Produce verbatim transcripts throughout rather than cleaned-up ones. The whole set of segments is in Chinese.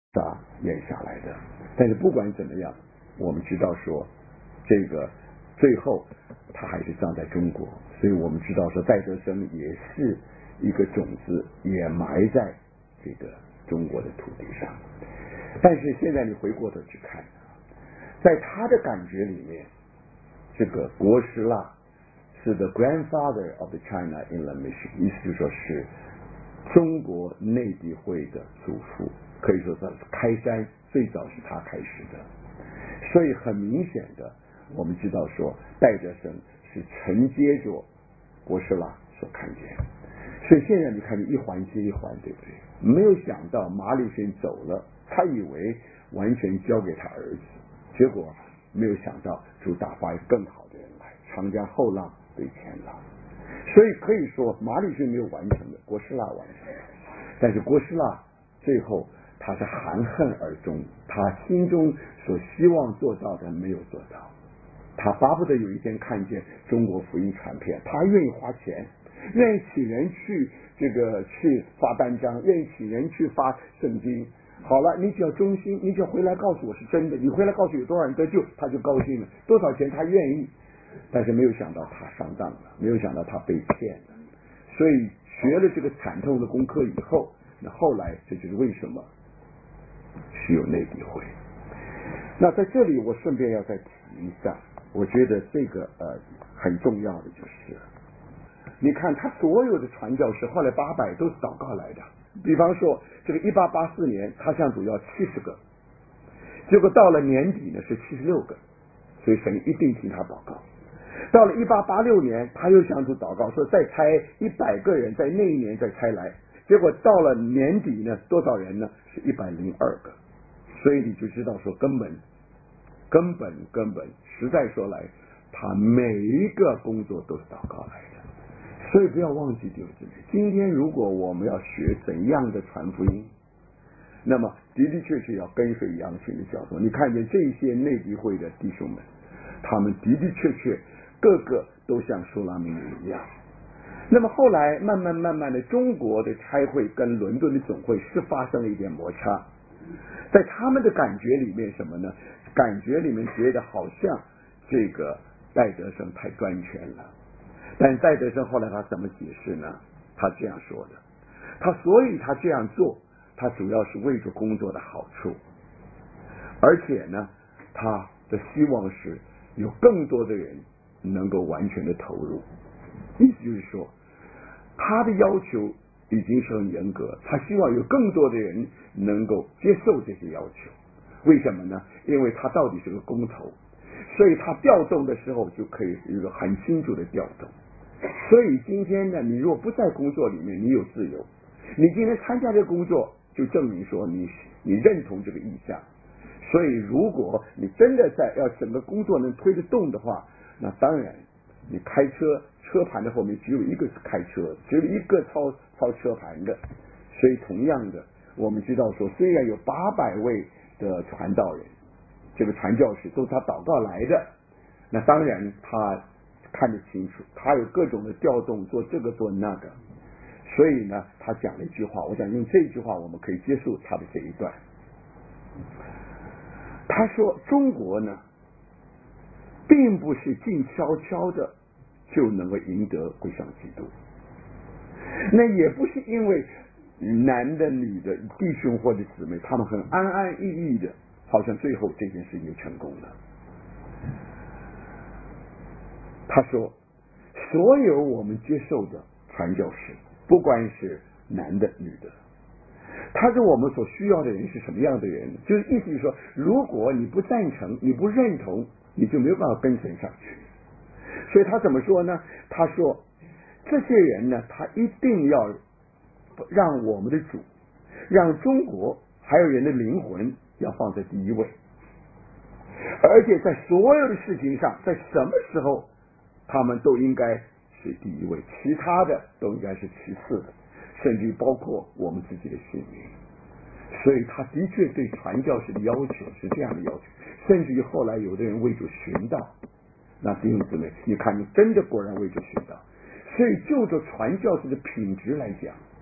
萨演下来的。但是不管怎么样，我们知道说这个最后他还是葬在中国，所以我们知道说戴德生也是一个种子，也埋在这个中国的土地上。但是现在你回过头去看，在他的感觉里面，这个国师腊是 the grandfather of the China Inland Mission， 意思就是说是中国内地会的祖父，可以说是开山最早是他开始的。所以很明显的，我们知道说戴德生是承接着国师腊所看见。所以现在你看你一环接一环，对不对？没有想到马礼逊走了，他以为完全交给他儿子，结果没有想到主打发更好的人来，长江后浪对前浪。所以可以说马礼逊没有完成的，国师腊完成了。但是国师腊最后他是含恨而终，他心中所希望做到的没有做到。他巴不得有一天看见中国福音传遍，他愿意花钱，愿意请人去这个去发单张，愿意请人去发圣经。好了，你只要忠心，你只要回来告诉我是真的，你回来告诉有多少人得救，他就高兴了，多少钱他愿意。但是没有想到他上当了，没有想到他被骗了。所以学了这个惨痛的功课以后，那后来这就是为什么是有内地会。那在这里我顺便要再提一下，我觉得这个呃很重要的就是，你看他所有的传教士后来八百都是祷告来的。比方说这个一八八四年他向主要七十个，结果到了年底呢是七十六个，所以神一定听他祷告。到了一八八六年他又向主祷告说再差一百个人，在那一年再差来，结果到了年底呢多少人呢？是一百零二个。所以你就知道说根本根本根本实在说来，他每一个工作都是祷告来的。所以不要忘记弟兄姊妹，今天如果我们要学怎样的传福音，那么的的确确要跟随羊群的教导。你看见这些内地会的弟兄们，他们的的确确个个都像苏拉米一样。那么后来慢慢慢慢的，中国的差会跟伦敦的总会是发生了一点摩擦，在他们的感觉里面什么呢？感觉里面觉得好像这个戴德生太专权了。但戴德生后来他怎么解释呢？他这样说的，他所以他这样做，他主要是为着工作的好处，而且呢他的希望是有更多的人能够完全的投入。意思就是说他的要求已经是很严格，他希望有更多的人能够接受这些要求。为什么呢？因为他到底是个工头，所以他调动的时候就可以有一个很清楚的调动。所以今天呢，你如果不在工作里面，你有自由，你今天参加这个工作，就证明说你你认同这个意向。所以如果你真的在要整个工作能推得动的话，那当然你开车车盘的后面只有一个是开车，只有一个操操车盘的。所以同样的，我们知道说虽然有八百位的传道人，这个传教士都是他祷告来的，那当然他看得清楚，他有各种的调动，做这个做那个。所以呢他讲了一句话，我想用这句话我们可以结束他的这一段。他说中国呢并不是静悄悄的就能够赢得归向基督，那也不是因为男的女的弟兄或者姊妹他们很安安逸逸的，好像最后这件事情成功了。他说所有我们接受的传教士，不管是男的女的，他说我们所需要的人是什么样的人，就是意思是说如果你不赞成你不认同，你就没有办法跟随上去。所以他怎么说呢？他说这些人呢，他一定要让我们的主，让中国还有人的灵魂要放在第一位，而且在所有的事情上，在什么时候他们都应该是第一位，其他的都应该是其次的，甚至包括我们自己的性命。所以他的确对传教士的要求是这样的要求，甚至于后来有的人为主寻道，那弟兄姊妹，你看你真的果然为主寻道。所以就着传教士的品质来讲，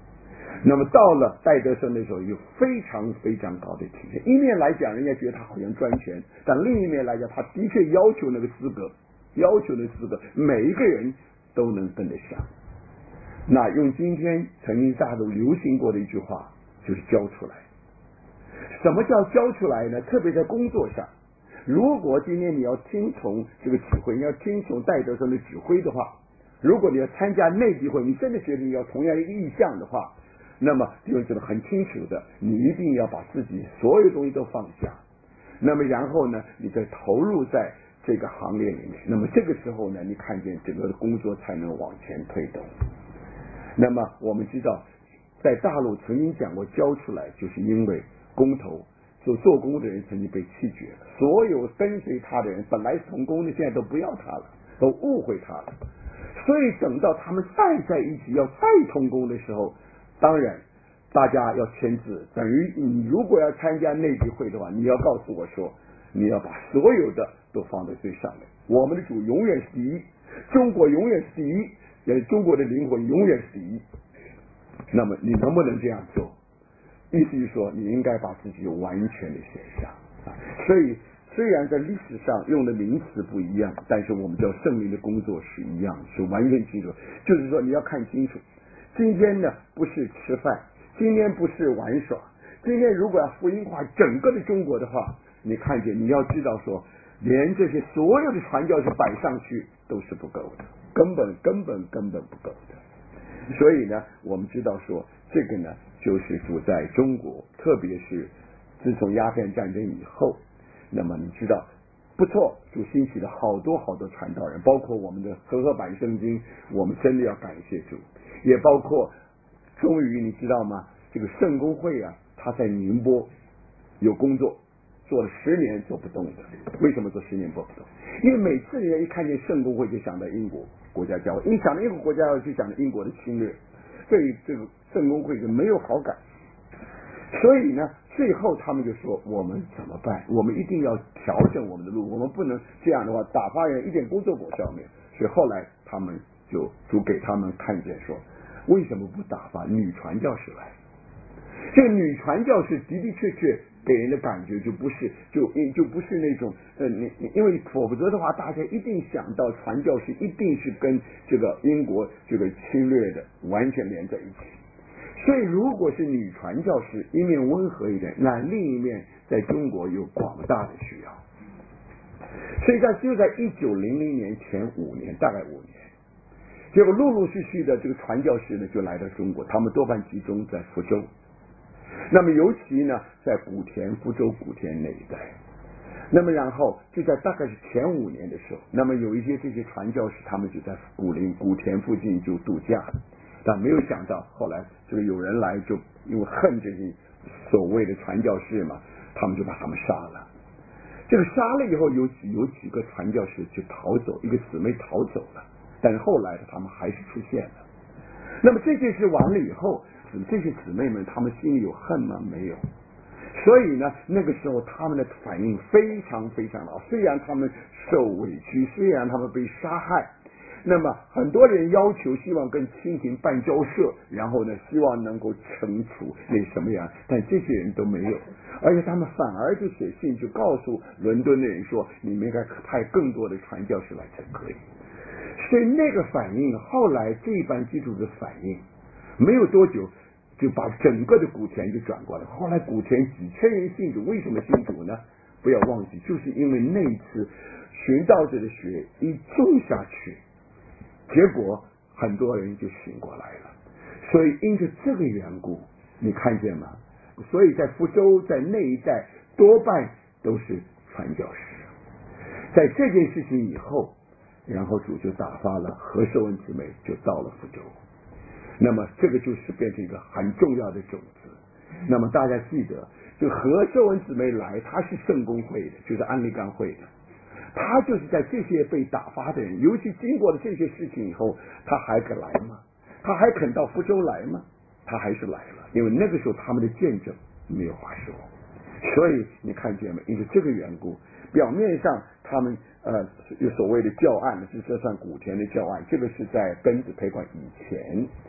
那么到了戴德生的时候，有非常非常高的提升。一面来讲，人家觉得他好像专权，但另一面来讲，他的确要求那个资格，要求的资格，每一个人都能跟得上。那用今天曾经大陆流行过的一句话，就是教出来。什么叫教出来呢？特别在工作上，如果今天你要听从这个指挥，你要听从戴德生的指挥的话，如果你要参加内地会，你真的觉得你要同样一个意向的话，那么就觉得很清楚的，你一定要把自己所有东西都放下，那么然后呢，你再投入在这个行业里面，那么这个时候呢，你看见整个的工作才能往前推动。那么我们知道，在大陆曾经讲过教出来，就是因为工头做做工的人曾经被弃绝了，所有跟随他的人本来是同工的，现在都不要他了，都误会他了。所以等到他们再在一起要再同工的时候，当然大家要签字，等于你如果要参加内地会的话，你要告诉我说，你要把所有的都放在最上面，我们的主永远是第一，中国永远是第一，也中国的灵魂永远是第一。那么你能不能这样做？意思是说，你应该把自己完全的写上。所以虽然在历史上用的名词不一样，但是我们叫圣灵的工作是一样，是完全清楚。就是说你要看清楚，今天呢不是吃饭，今天不是玩耍，今天如果要福音化整个的中国的话，你看见你要知道说，连这些所有的传教士摆上去都是不够的，根本根本根本不够的。所以呢，我们知道说，这个呢就是主在中国，特别是自从鸦片战争以后，那么你知道不错，主兴起了好多好多传道人，包括我们的和合版圣经，我们真的要感谢主，也包括终于你知道吗，这个圣公会啊，他在宁波有工作，做了十年做不动的。为什么做十年做不动？因为每次人家一看见圣公会就想到英国国家教会，一想到英国国家教会就想到英国的侵略，对这个圣公会就没有好感。所以呢，最后他们就说，我们怎么办？我们一定要调整我们的路，我们不能这样的话打发人一点工作果效没有。所以后来他们就主给他们看见说，为什么不打发女传教士来？这个女传教士的的确确给人的感觉就不是就就不是那种呃你因为否则的话，大家一定想到传教士一定是跟这个英国这个侵略的完全连在一起。所以如果是女传教士，一面温和一点，那另一面在中国有广大的需要。所以在就在一九零零年前五年，大概五年，结果陆陆续续的这个传教士呢就来到中国，他们多半集中在福州。那么尤其呢在古田，福州古田那一带。那么然后就在大概是前五年的时候，那么有一些这些传教士他们就在古林古田附近就度假，但没有想到后来这个有人来，就因为恨这些所谓的传教士嘛，他们就把他们杀了。这个杀了以后，有几有几个传教士就逃走，一个姊妹逃走了，但是后来他们还是出现了。那么这件事完了以后，这些姊妹们他们心里有恨吗？没有。所以呢，那个时候他们的反应非常非常好。虽然他们受委屈，虽然他们被杀害，那么很多人要求希望跟清廷办交涉，然后呢，希望能够惩处那什么样，但这些人都没有，而且他们反而就写信就告诉伦敦的人说，你们应该派更多的传教士来才可以。所以那个反应，后来这一班基督徒的反应，没有多久就把整个的古田就转过来。后来古田几千人信主，为什么信主呢？不要忘记，就是因为那一次寻道者的血一种下去，结果很多人就醒过来了。所以因着这个缘故，你看见吗？所以在福州在那一带多半都是传教士。在这件事情以后，然后主就打发了何寿恩姊妹就到了福州。那么这个就是变成一个很重要的种子。那么大家记得，就何寿恩姊妹来，她是圣公会的，就是安利干会的。他就是在这些被打发的人，尤其经过了这些事情以后，他还肯来吗？他还肯到福州来吗？他还是来了，因为那个时候他们的见证没有话说。所以你看见没？因为这个缘故，表面上他们呃有所谓的教案，是这算古田的教案，这个是在庚子赔款以前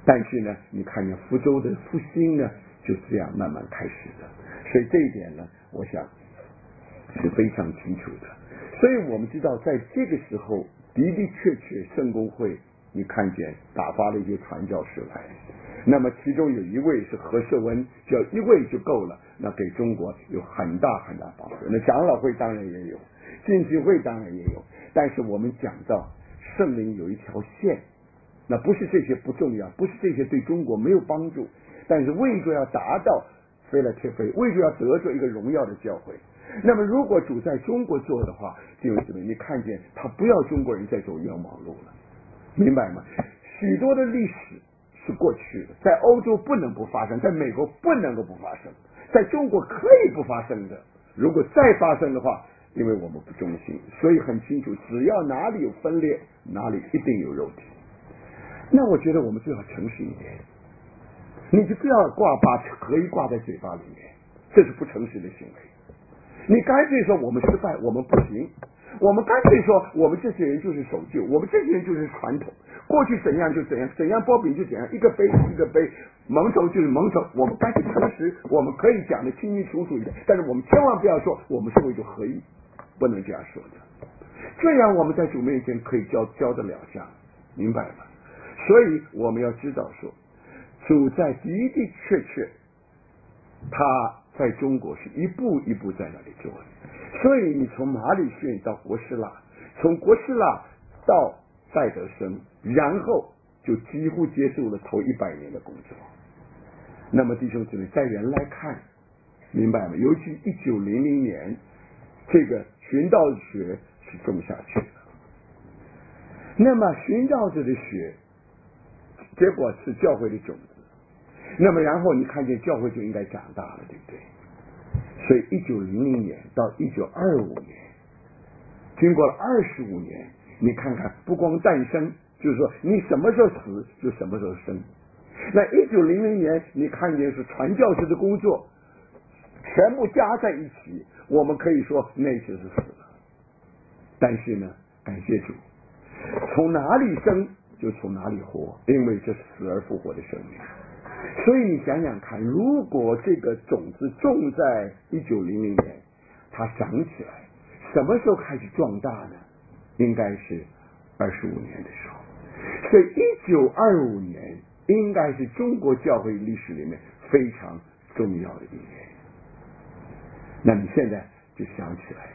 但是呢，你看见福州的复兴呢，就这样慢慢开始的。所以这一点呢，我想是非常清楚的。所以我们知道，在这个时候的的确确圣公会，你看见打发了一些传教士来，那么其中有一位是何寿恩，只要一位就够了，那给中国有很大很大帮助。那长老会当然也有，浸信会当然也有，但是我们讲到圣灵有一条线，那不是这些不重要，不是这些对中国没有帮助，但是为着要达到非来贴非，为着要得着一个荣耀的教会。那么如果主在中国做的话，弟兄姊妹，你看见他不要中国人再走冤枉路了，明白吗？许多的历史是过去的，在欧洲不能不发生，在美国不能够不发生，在中国可以不发生的。如果再发生的话，因为我们不忠心，所以很清楚，只要哪里有分裂，哪里一定有肉体。那我觉得我们最好诚实一点，你就不要挂把可以挂在嘴巴里面，这是不诚实的行为。你干脆说我们失败，我们不行，我们干脆说我们这些人就是守旧，我们这些人就是传统，过去怎样就怎样，怎样剥饼就怎样，一个杯一个杯，蒙头就是蒙头，我们干脆诚实，我们可以讲的清清楚楚一点，但是我们千万不要说我们是为着合一，不能这样说的，这样我们在主面前可以交交得了账，明白吗？所以我们要知道说，主在的的确确他在中国是一步一步在那里做的，所以你从马里逊到国师腊，从国师腊到戴德生，然后就几乎结束了头一百年的工作。那么弟兄姊妹，在人来看，明白吗？尤其一九零零年，这个寻道学是种下去的。那么寻道者的血，结果是教会的种子。那么然后你看见教会就应该长大了，对不对？所以一九零零年到一九二五年，经过了二十五年，你看看不光诞生，就是说你什么时候死就什么时候生。那一九零零年你看见是传教士的工作全部加在一起，我们可以说那就是死了。但是呢，感谢主，从哪里生就从哪里活，因为这是死而复活的生命。所以你想想看，如果这个种子种在一九零零年，它长起来，什么时候开始壮大呢？应该是二十五年的时候。所以一九二五年应该是中国教会历史里面非常重要的一年。那你现在就想起来了，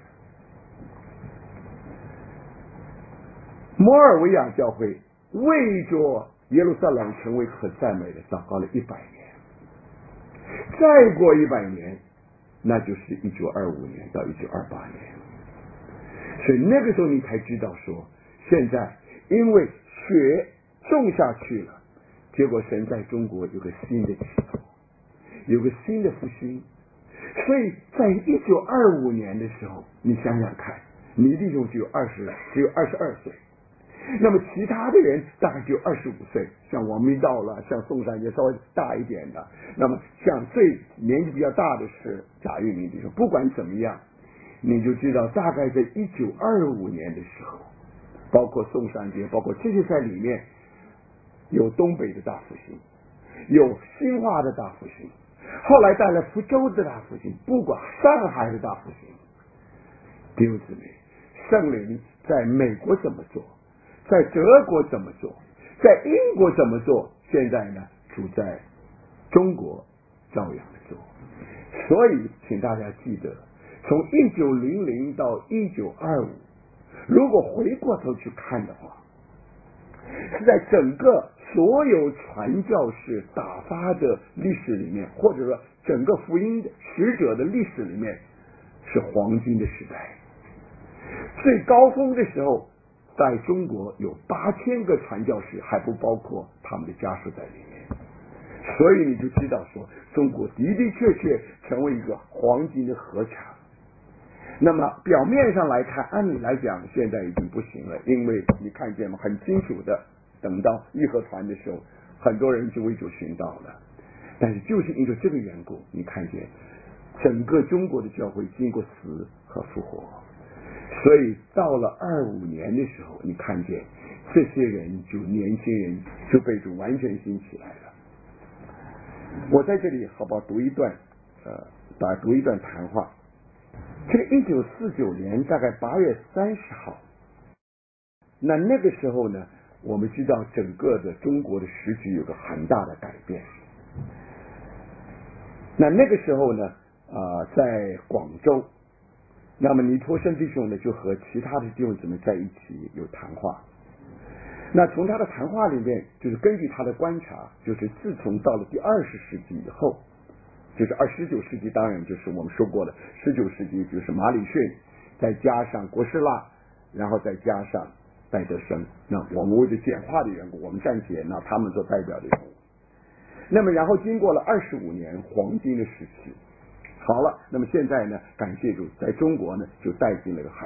摩尔维亚教会为着耶路撒冷成为可赞美的祷告了一百年，再过一百年，那就是一九二五年到一九二八年。所以那个时候你才知道说，现在因为血种下去了，结果神在中国有个新的起头，有个新的复兴。所以在一九二五年的时候，你想想看，你弟兄只有二十，只有二十二岁。那么其他的人大概只有二十五岁，像王明道了，像宋山也稍微大一点的，那么像最年纪比较大的是贾玉明弟兄。不管怎么样，你就知道大概在一九二五年的时候，包括宋山节，包括这些在里面，有东北的大复兴，有新化的大复兴，后来带来福州的大复兴，不管上海的大复兴。弟兄姊妹，圣灵在美国怎么做，在德国怎么做，在英国怎么做，现在呢主在中国照样的做。所以请大家记得，从一九零零到一九二五，如果回过头去看的话，是在整个所有传教士打发的历史里面，或者说整个福音使者的历史里面，是黄金的时代。最高峰的时候，在中国有八千个传教士，还不包括他们的家属在里面。所以你就知道说，中国的的确确成为一个黄金的合场。那么表面上来看，按理来讲现在已经不行了，因为你看见吗？很清楚的，等到义和团的时候，很多人就为主寻道了。但是就是因为这个缘故，你看见整个中国的教会经过死和复活。所以到了二五年的时候，你看见这些人就年轻人就被主完全兴起来了。我在这里好不好读一段呃，打读一段谈话。这个一九四九年大概八月三十号，那那个时候呢，我们知道整个的中国的时局有个很大的改变。那那个时候呢，啊、呃，在广州，那么尼托生弟兄呢就和其他的弟兄姊妹在一起有谈话。那从他的谈话里面，就是根据他的观察，就是自从到了第二十世纪以后，就是二十九世纪，当然就是我们说过的十九世纪，就是马礼逊，再加上郭士拉，然后再加上戴德生。那我们为了简化的缘故，我们暂且拿他们做代表的人物。那么然后经过了二十五年黄金的时期，好了，那么现在呢，感谢主，在中国呢就带进了个海